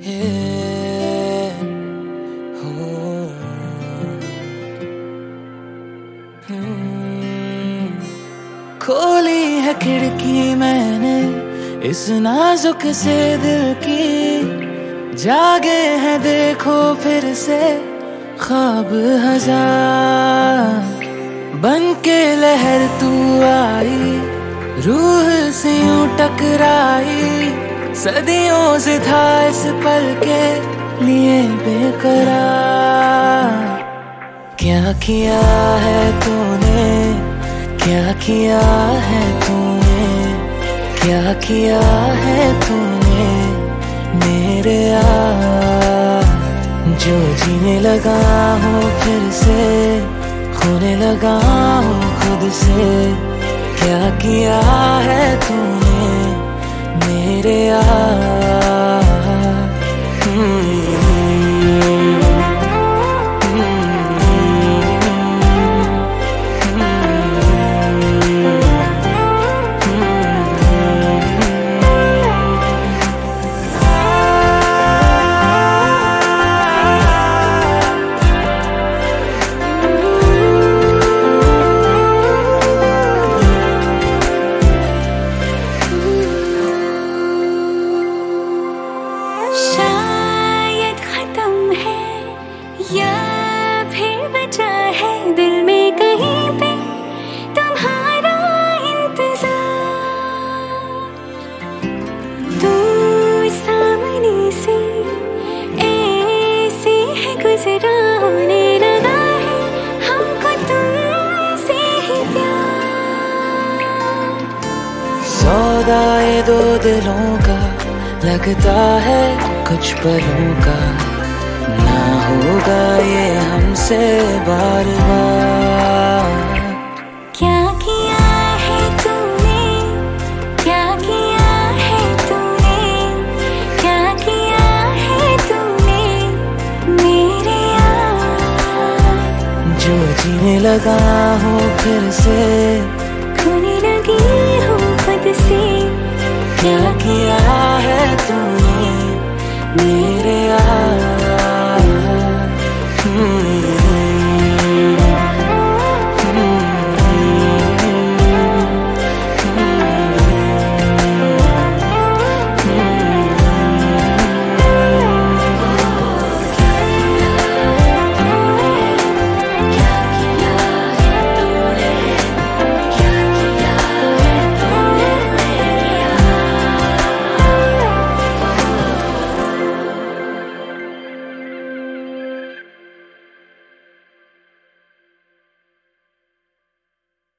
खोली है खिड़की मैंने इस नाजुक से दिल की, जागे हैं देखो फिर से ख्वाब हजार। बन के लहर तू आई, रूह से यूं टकराई, सदियों से था इस पल के लिए बेकरार। क्या किया है तूने, क्या किया है तूने, क्या किया है तूने मेरे यार। जो जीने लगा हूँ फिर से, खोने लगा हूँ खुद से। क्या किया है तूने मेरे यार। या फिर बचा है दिल में कहीं पे तुम्हारा इंतजार। तू सामने से ऐसे है गुजरा, होने लगा है हमको तुमसे ही प्यार। सौदा ये दो दिलों का लगता है कुछ पलों का, ना होगा ये हमसे बार बार। क्या किया है तूने, क्या किया है तूने, क्या किया है तूने मेरे यार। जो जीने लगा हूँ फिर से, खोने लगी हूँ खुद से। क्या किया है तूने मेरे